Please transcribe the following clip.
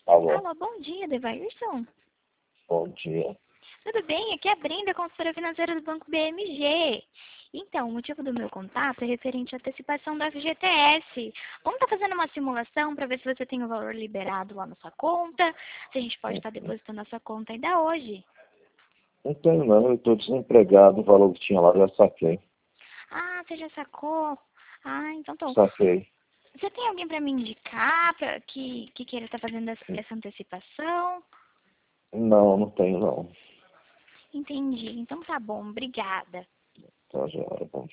Alô, Alô, bom dia, Devairson. bom dia. Tudo bem? Aqui é a Brenda, consultora financeira do Banco BMG. Então, o motivo do meu contato é referente à antecipação do FGTS. Vamos estar fazendo uma simulação para ver se você tem o valor liberado lá na sua conta, se a gente pode estar depositando na sua conta ainda hoje. Não tenho não, eu estou desempregado, o valor que tinha lá já saquei. Ah, você já sacou? Ah, então tá. Saquei. Você tem alguém para me indicar que queira estar fazendo essa antecipação? Não, não tenho não. Entendi. Então tá bom, obrigada. Tá, já era bom.